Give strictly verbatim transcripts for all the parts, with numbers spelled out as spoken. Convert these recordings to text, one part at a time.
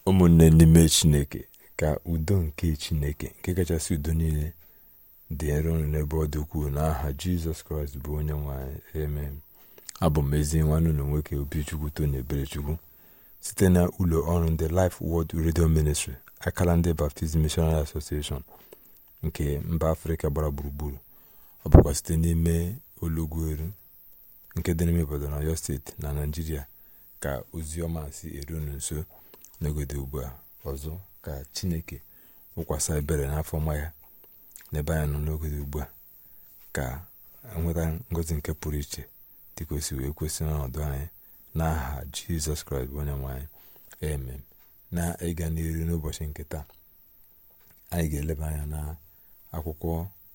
ụmụnne n'ime Chineke, ka udo nke Chineke nke kachasị udo niile dị nro n'ebe ọ dị ukwuu n'aha Jizọs Kraịst bụ onye nwe anyị. Amen. Abụ m ezi nwanne unu nwoke Obichukwu Tony Eberechukwu site na ụlọ ọrụ ndị Life Word Radio Ministry, akala ndị Baptist Missionary Association nke mba Afrịka gbara gburugburu. Ọ bụkwa site n'ime Olugweru nke dị n'ime obodo na Ọyọ steeti na Naịjirịa ka ozi ọma si eru unu nso n'ogodo ugbu a. Ọzọ ka Chineke wụkwasị ebere n'afọ ọma ya n'ebe anyị nọ n'ogodo ugbu a, ka nweta ngọzi nke pụrụ iche dịka o si wee kwesị n'ọnọdụ anyị n'aha Jizọs Kraịst bụ onye nwe anyị. Amen. Na ịga n'iru n'ụbọchị nke taa, anyị ga-eleba anya na akwụkwọ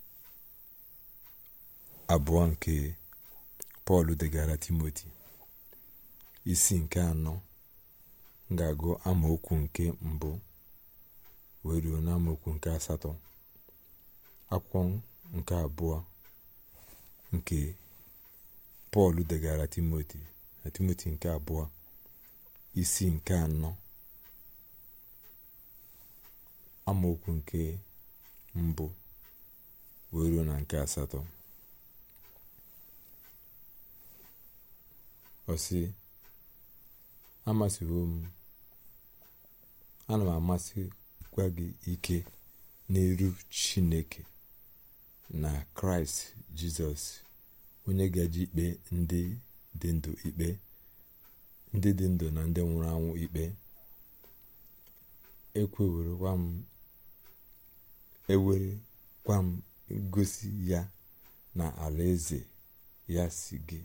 abụọ nke Pọl degara Timoti, isi nke anọ. M ga-agụ amaokwu nke mbụ wee ruo na amaokwu nke asatọ. Akwụkwọ nke abụọ nke Pọl degara Timoti na Timoti nke abụọ, isi nke anọ, amaokwu nke mbụ wee ruo na nke asatọ. Ọ sị, amasịwo m ana m amasịkwa gị ike n'iru Chineke na Kraịst Jizọs, onye gaji ikpe ndị dị ndụ ikpe ndị dị ndụ na ndị nwụrụ anwụ ikpe. Ekwewerekwa m ewerekwa m ngosi ya na alaeze ya si gị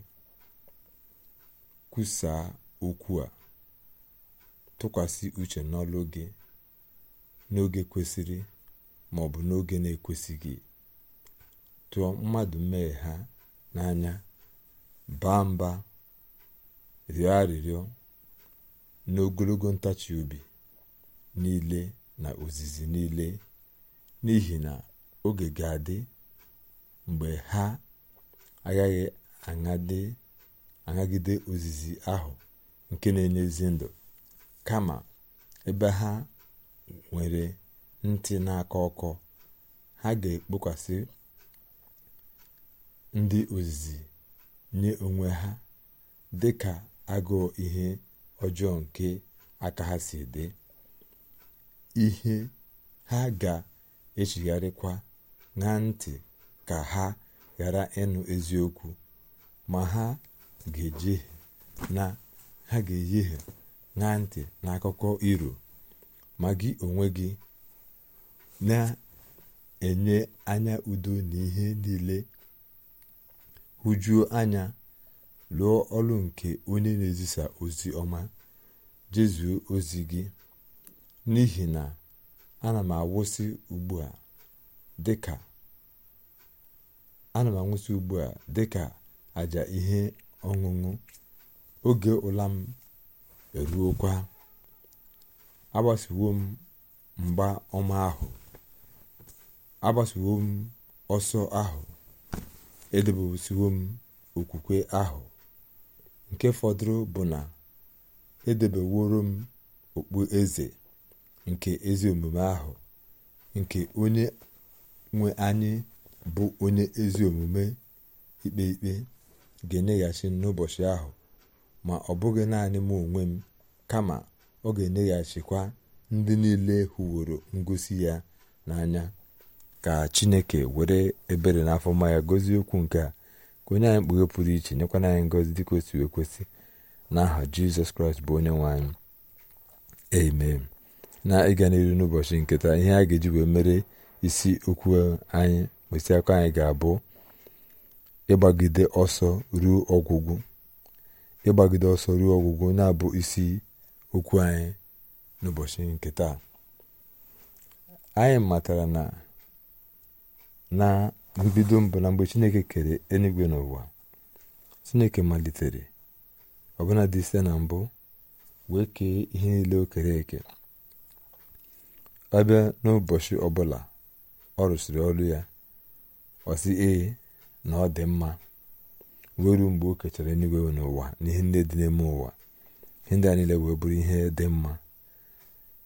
kwusaa okwu a, tụkwasị uche n'ọlụ gị n'oge kwesịrị ma ọ bụ n'oge na-ekwesịghị. Tụọ mmadụ mmehie ha n'anya, baa mba, rịọ arịrịọ n'ogologo ntachi obi niile na ozizi niile, n'ihi na oge ga-adị mgbe ha agaghị aṅagide ozizi ahụ nke na-enye ezi ndụ, kama ebe ha nwere ntị na-akọ ọkọ, ha ga-ekpokwasị ndị ozizi nye onwe ha dị ka agụụ ihe ọjọọ nke aka ha si dị. Ihe ha ga-echigharịkwa ṅaa ntị ka ha ghara ịnụ eziokwu, ma ha ga-ejehie na ha ga-eyehie ṅaa ntị n'akụkọ iro. Ma gị onwe gị na-enye anya udo n'ihe niile, hụjuo anya, lụọ ọrụ nke onye na-ezisa ozi ọma, jezuo ozi gị. N'ihi na ana m anwụsị ugbu a dịka ana m anwụsị ugbu a dịka aja ihe ọṅụṅụ, oge ụla m eruokwa. Agbasiwo m mgba ọma ahụ, agbasiwo m ọsọ ahụ, edebesiwo m okwukwe ahụ. Nke fọdụrụ bụ na edebeworo m okpu eze nke ezi omume ahụ, nke onye nwe anyị bụ onye ezi omume ikpe ikpe ga-enyeghachi n'ụbọchị ahụ, ma ọ bụghị naanị m onwe m, kama ọ ga-enyeghachikwa ndị niile hụworo ngosi ya n'anya. Ka Chineke were ebere n'afọ ọma ya gọzie okwu nke a, ka onye anyị mkpughe pụrụ iche, nyekwana anyị ngọzi dịka o si ekwesị n'aha Jizọs Kraịst bụ onye nwe anyị. Amen. Na ịga n'iru n'ụbọchị nke taa, ihe a ga-eji wee mere isi okwu anyị mkpịsị aka anyị ga-abụ ịgbagide ọsọ ruo ọgwụgwụ. Ịgbagide ọsọ ruo ọgwụgwụ na-abụ isi okwu anyị n'ụbọchị nke taa. Anyị matara na na mbido mbụ, na mgbe Chineke kere eluigwe n'ụwa, Chineke malitere ọbụna dị site na mbụ wee kee ihe niile o kere eke. Ọbịa n'ụbọchị ọbụla ọ rụsịrị ọrụ ya, ọ sị ee na ọ dị mma, wee ruo mgbe o kechara eluigwe n'ụwa na ihe ndị dị n'ime ụwa. Ihe ndị a niile wee bụrụ ihe dị mma.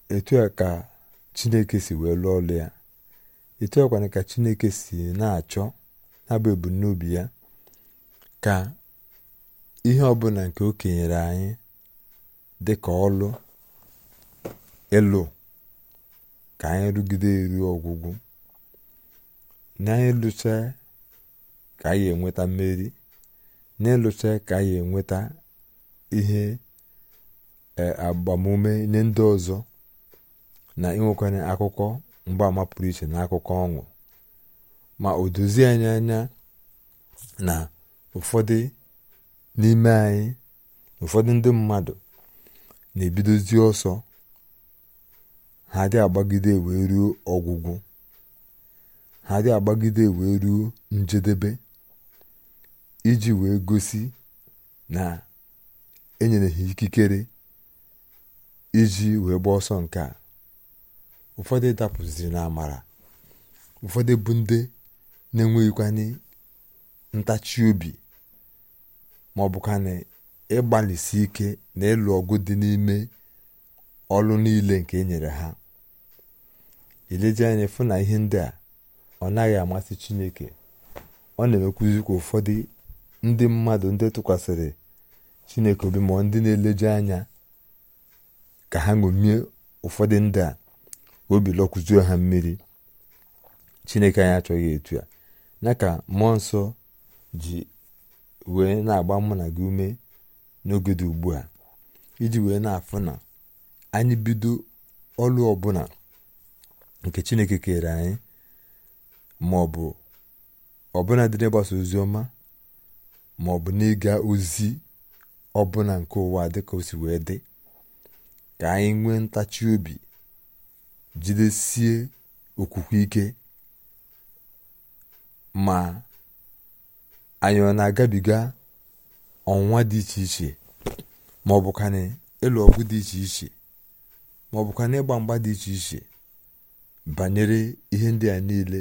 etu a ka Chineke si wee lụọ ọlụ ya. etu akwana ka Chineke si na-achọ na-abụ ebumnobi ya ka ihe ọbụla nke o kenyere anyị dị ka ọlụ ịlụ ka anyị rụgide eru ọgwụgwụ, na anyị lụcha ka anyị enweta mmeri, na ịlụcha ka anyị enweta ihe agbamume nye ndị ọzọ, na inwekwanye akụkọ mgbaama pụrụ iche na akụkọ ọṅụ. Ma o dozie anyị anya na ụfọdụ n'ime anyị, ụfọdụ ndị mmadụ na-ebidozi ọsọ ha dị agbagide wee ruo ọgwụgwụ, ha dị agbagide wee ruo njedebe, iji wee gosi na enyere ha ikikere iji wee gba ọsọ nke a. Ụfọdụ dapụziri na amara, ụfọdụ bụ ndị na-enweghịkwanye ntachi obi, ma ọ bụkwa na ịgbalịsi ike na ịlụ ọgụ dị n'ime ọlụ niile nke e nyere ha. Ileji anya fụ na ihe ndị a ọ naghị amasị Chineke. Ọ na-emekwuzi ka ụfọdụ ndị mmadụ ndị tụkwasịrị Chineke obi, ma ndị na-eleji anya ka ha ṅomie ụfọdụ ndị a, obi lọkụzuo ha mmiri. Chineke anyị achọghị etu a. Na ka mmụọ nsọ ji wee na-agba mụ na gị ume n'oge dị ugbu a, iji wee na-afụ na anyị bido ọlụ ọbụla nke Chineke kere anyị, ma ọ bụ ọbụla dị n'ịgbasa ozi ọma, ma ọ bụ n'ịga ozi ọbụla nke ụwa dịka o si wee dị, ka anyị nwee ntachi obi, jidesie okwukwe ike. Ma anyị ọ na-agabiga ọnwa dị iche iche, ma ọ bụkwa na ịlụ ọgụ dị iche iche, ma ọ bụkwa na ịgba mgba dị iche iche banyere ihe ndị a niile,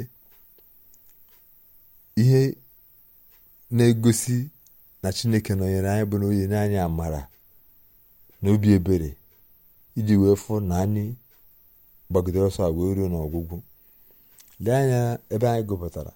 ihe na-egosi na Chineke nọnyere anyị bụ na onye na anyị amara na obi ebere, iji wee fụ na anyị gbagidere ọsọ a wee ruo n'ọgwụgwụ. Lee anya ebe anyị gụpụtara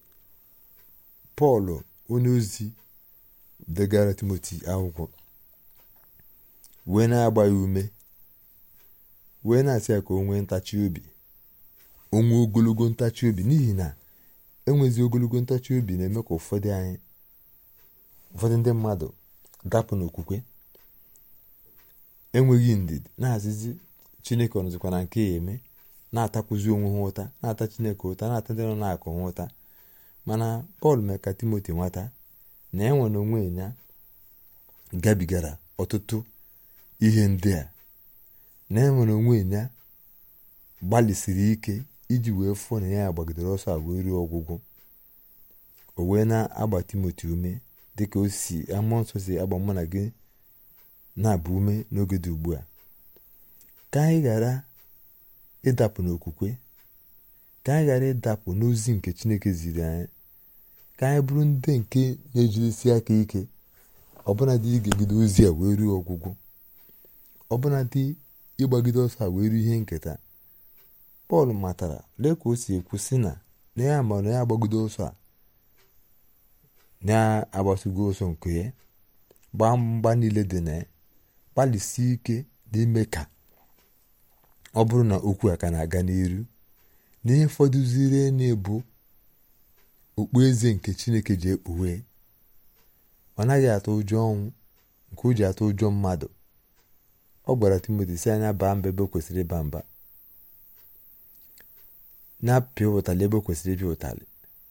Pọl onye ozi degara Timoti akwụkwọ, wee na-agba ya ume, wee na-asị ya ka o nwee ntachi obi, o nwee ogologo ntachi obi, n'ihi na enwezi ogologo ntachi obi na-eme ka ụfọdụ anyị ụfọdụ ndị mmadụ dapụ n'okwukwe, enweghị ndidi, na-asịzi Chineke ọnọzikwa na nke ya eme, na-atakwuzi onwe ha ụta, na-ata Chineke ụta, na-ata ndị nọ na-akụ ha ụta. Mana Pọl mee ka Timoti nwata na enwe na onwe ya gabigara ọtụtụ ihe ndị a, na enwe na onwe ya gbalịsiri ike iji wee fụ na ya gbagidere ọsọ a wee ruo ọgwụgwụ. O wee na-agba Timoti ume dịka o si mmụọ nsọ si agba mụ na gị na-abụ ume n'oge dị ugbu a, ka anyị ghara ịdapụ n'okwukwe, ka anyị ghara ịdapụ n'ozi nke Chineke ziri anyị, ka anyị bụrụ ndị nke na-ejidesi aka ike, ọbụnadị ịgagide ozi a wee ruo ọgwụgwụ, ọbụnadị ịgbagide ọsọ a wee ruo ihe nketa. Pọl matara, lee ka o si ekwu sị na na ya ma na ya agbagide ọsọ a, na-agbasigo ọsọ nke ya, gbaa mgba niile dị na ya, gbalịsie ike n'ime ka ọ bụrụ na okwu a ka na-aga n'iru, n'ihe fọdụziri na-ebu okpueze nke Chineke ji ekpughe. Ọ naghị atụ ụjọ ọnwụ nke o ji atụ ụjọ mmadụ. Ọ gwara Timoti si anya baa mba ebe o kwesịrị ịba mba, na-apịa ụtalị ebe o kwesịrị ịpịa ụtalị,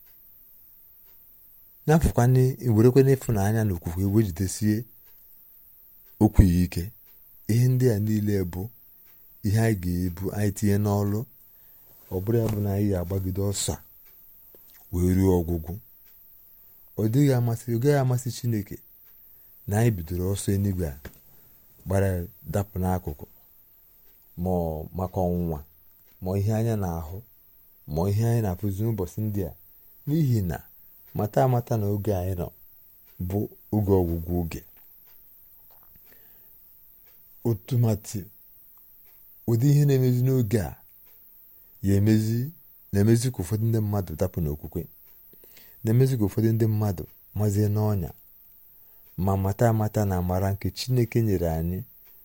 na-apụkwana werekwana ịfụnanya na okwukwe wee jidesie okwu ya ike. Ihe ndị a niile bụ ihe anyị ga-ebu anyị tinye n'ọlụ, ọ bụrụ ya bụ na anyị ga-agbagide ọsọ wee ruo ọgwụgwụ. Ọ dịghị amasị ọ gaghị amasị Chineke na anyị bidoro ọsọ enigwe a gbara dapụ n'akụkụ, ma maka ọnwụnwa, ma ihe anya na-ahụ, ma ihe anyị na-afụzi n'ụbọchị ndị a, n'ihi na mata amata na oge anyị nọ bụ oge ọgwụgwụ oge. Otumati ụdị ihe na-emezi n'oge a ya emezi na-emezi ka ụfọdụ ndị mmadụ dapụ n'okwukwe, na-emezi ka ụfọdụ ndị mmadụ mazie n'ọnya, ma mata amata na amara nke Chineke nyere anyị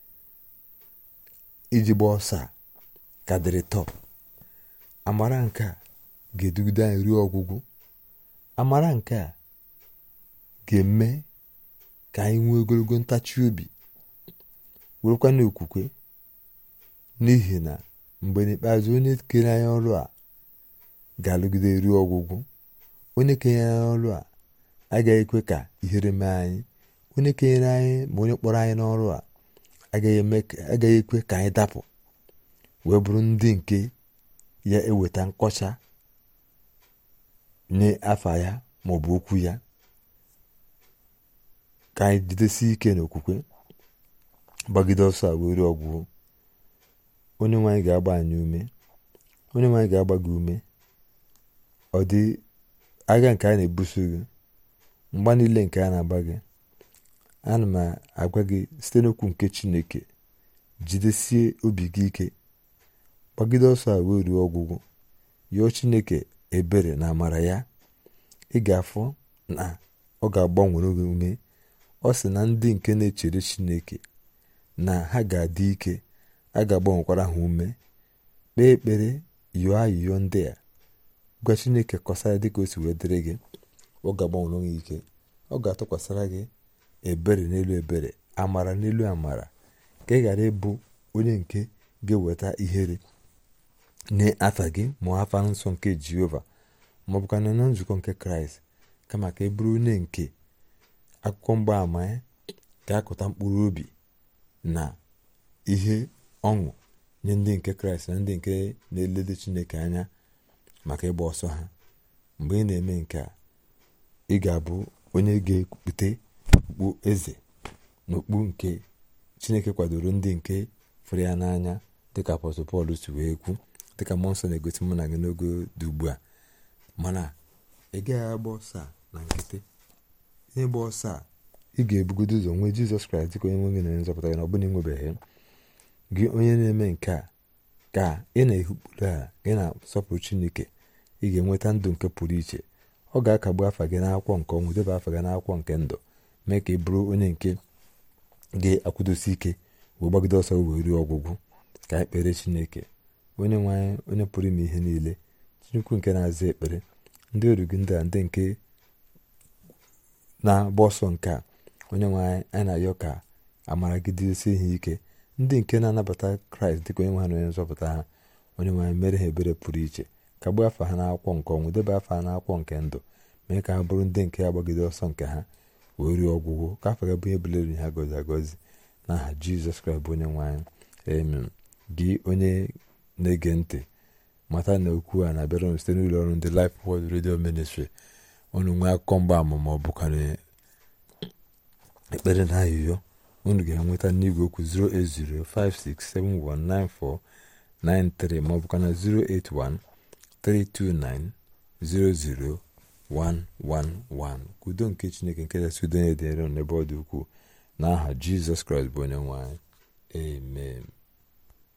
iji gba ọsọ a ka dịrị tọ. Amara nke a ga-edugide anyị ruo ọgwụgwụ. Amara nke a ga-eme ka anyị nwee ogologo ntachi obi, werekwa n'okwukwe, n'ihi na mgbe n'ikpeazụ onye kere anyị ọrụ a ga-alụgide ruo ọgwụgwụ. Onye kenyere anyị ọrụ a agaghị ekwe ka ihere mee anyị. Onye kenyere anyị ma onye kpọrọ anyị n'ọrụ a agaghị ekwe ka anyị dapụ wee bụrụ ndị nke ya eweta nkọcha nye afa ya maọbụ okwu ya. Ka anyị jidesi ike n'okwukwe, gbagide ọsọ a were ọgwụgwụ. Onye nwe anyị ga-agba anyị ume, onye nwe anyị ga-agba gị ume. Ọ dị agha nke a na-ebuso gị, mgba niile nke a na-agba gị, ana m agwa gị site n'okwu nke Chineke, jidesie obi gị ike, gbagide ọsọ a wee ruo ọgwụgwụ. Yọọ Chineke ebere na amara ya. Ị ga-afụ na ọ ga-agbanwere gị ume. Ọ sị na ndị nke na-echere Chineke na ha ga-adị ike, a ga-agbanwekwara ha ume. Kpee ekpere, yọọ ayịyọ ndị a, gwa Chineke kọsara dịka o si wee dịrị gị. Ọ ga-agbanwere gị ike, ọ ga-atụkwasịra gị ebere n'elu ebere, amara n'elu amara, ka ị ghara ịbụ onye nke ga-eweta ihere nye afa gị ma afa nsọ nke Jehova, ma ọ bụkwa na nzukọ nke Kraịst, kama ka ị bụrụ onye nke akụkọ mgbaama ya ga-akụta mkpụrụ obi na ihe ọṅụ nye ndị nke Kraịst na ndị nke na-elede Chineke anya maka ịgba ọsọ ha. Mgbe ị na-eme nke a, ị ga-abụ onye ga-ekpute okpu eze na okpu nke Chineke kwadoro ndị nke fụrụ ya n'anya, dịka apọstọl Pọl si wee kwu, dịka mmụọ nsọ na-egosi mụ na gị n'oge dị ugbu a. Mana ị gaghị agba ọsọ a na nkịtị. Ịgba ọsọ a, ị ga-ebugodo ụzọ nwee Jizọs Kraịst dịka onye nwe gị na onye nzọpụta gị, na ọ bụla ịnwebeghị gị. Onye na-eme nke a, ka ị na-ehukpuru a, ị na-asọpụrụ Chineke, ị ga-enweta ndụ nke pụrụ iche. Ọ ga-akagbu afa gị n'akwụkwọ nke ọnwụ, debe afa gị n'akwụkwọ nke ndụ, mee ka ị bụrụ onye nke ga-akwụdosi ike wee gbagide ọsọ wee ruo ọgwụgwụ. Ka anyị kpere Chineke. Onye nwe anyị, onye pụrụ ime ihe niile, Chineke nke na-aza ekpere, ndị oru gị ndị a, ndị nke na-agba ọsọ nke a, onye nwe anyị, anyị na-ayọ ka amara gị dịsie ihe ike. Ndị nke na-anabata Kraịst dịka onye nwe ha na onye nzọpụta ha, onye nwe anyị, mere ha ebere pụrụ iche, kagbuo afa ha n'akwụkwọ nke ọnwụ, debe afa ha n'akwụkwọ nke ndụ, mee ka ha bụrụ ndị nke ya gbagide ọsọ nke ha wee ruo ọgwụgwụ. Ka afọ ga bụ ihe bụla ha gọzi agọzi n'aha Jizọs Kraịst bụ onye nwe anyị, amen. Gị onye na-ege ntị, mata na okwu a na-abịara site n'ụlọ ọrụ ndị Life Word Radio Ministry. Unu nwee akụkọ mgbaama ma ọ bụkwa ekpere na ayịyọ, unu ga-enweta n'igwe okwu zero eight zero five six seven one nine four nine three ma ọ bụkwa na zero eight one three two nine zero zero one one one. Udo nke Chineke nke kachasị udo na-edere n'ebe ọ dị ukwuu, n'aha Jizọs Kraịst bụ onye nwe anyị, amen.